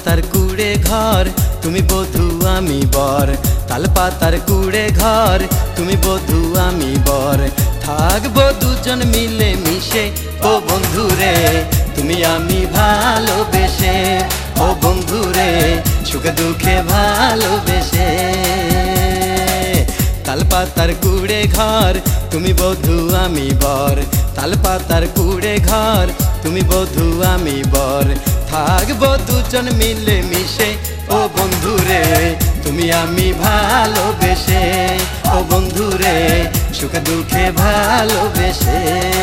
তালপাতার কুড়ে ঘর তুমি বধূ আমি বর, তালপাতার কুড়ে ঘর তুমি বধূ আমি বর। থাকবো দুজন মিলে মিশে ও বন্ধুরে, তুমি আমি ভালোবেসে ও বন্ধুরে, সুখে দুঃখে ভালোবেসে। তালপাতার কুড়ে ঘর তুমি বধূ আমি বর, তালপাতার কুড়ে ঘর তুমি বধূ আমি বর। থাকবো দুজন মিলে মিশে ও বন্ধুরে, তুমি আমি ভালোবেসে ও বন্ধুরে, সুখে দুঃখে ভালোবেসে।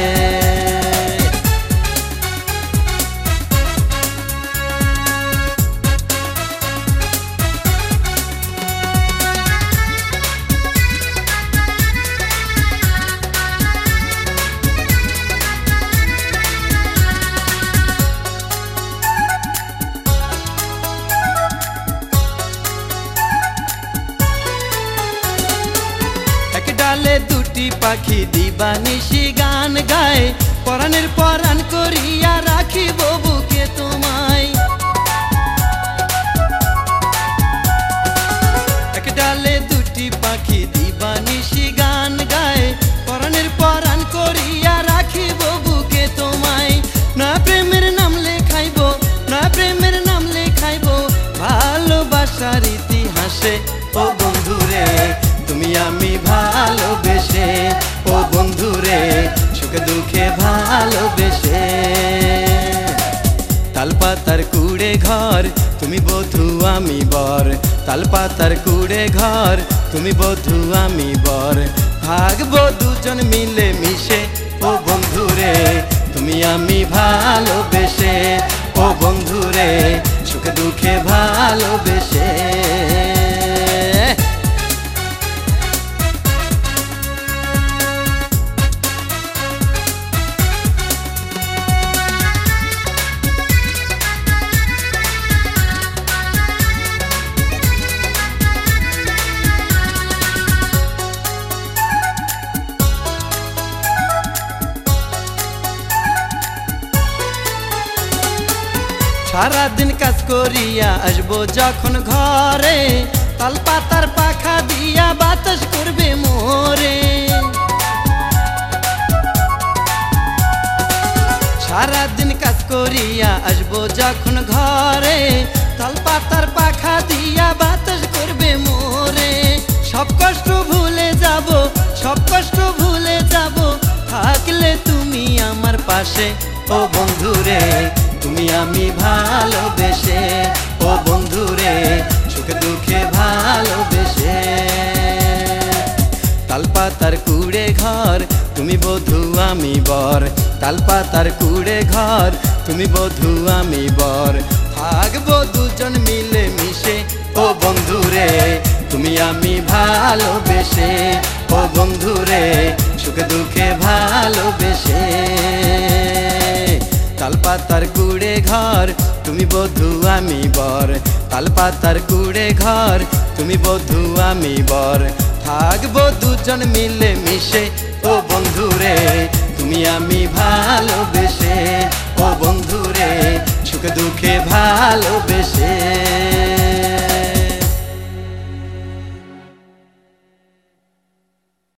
ডালে দুটি পাখি দিবানিশি গান গায়, পরাণের পরাণ করিয়া রাখিব বুকে তোমায়। এক ডালে দুটি পাখি দিবানিশি গান গায়, পরাণের পরাণ করিয়া রাখিব বুকে তোমায়। না প্রেমের নাম লেখাইব, না প্রেমের নাম লেখাইব, ভালোবাসার ইতিহাসে ও বন্ধুরে, তুমি আমি ভালোবেসে ও বন্ধুরে, সুখে দুঃখে ভালোবেসে। তালপাতার কুড়ে ঘর তুমি বধূ আমি বর, তালপাতার কুড়ে ঘর তুমি বধূ আমি বর। থাকবো দুজন মিলে মিশে ও বন্ধুরে, তুমি আমি ভালোবেসে ও বন্ধুরে, সুখে দুঃখে ভালোবেসে। সারাদিন কাজ করিয়া আসবো যখন ঘরে, তালপাতার পাখা দিয়া বাতাস করবে মোরে। সারাদিন কাজ করিয়া আসবো যখন ঘরে, তালপাতার পাখা দিয়া বাতাস করবে মোরে। সব কষ্ট ভুলে যাব, সব কষ্ট ভুলে যাব, থাকলে তুমি আমার পাশে ও বন্ধুরে, তুমি আমি ভালোবেসে ও বন্ধুরে, সুখে দুঃখে ভালোবেসে। তালপাতার কুড়ে ঘর তুমি বধূ আমি বর, তালপাতার কুড়ে ঘর তুমি বধূ আমি বর। থাকবো দুজন মিলে মিশে ও বন্ধুরে, তুমি আমি ভালোবেসে ও বন্ধুরে, সুখে দুঃখে ভালোবেসে। তালপাতার কুড়ে ঘর তুমি বধূ আমি বর, তালপাতার কুড়ে ঘর তুমি বধূ আমি বর। থাকবো দুজন মিলে মিশে ও বন্ধুরে, তুমি আমি ভালোবেসে ও বন্ধুরে, সুখে দুঃখে ভালোবেসে।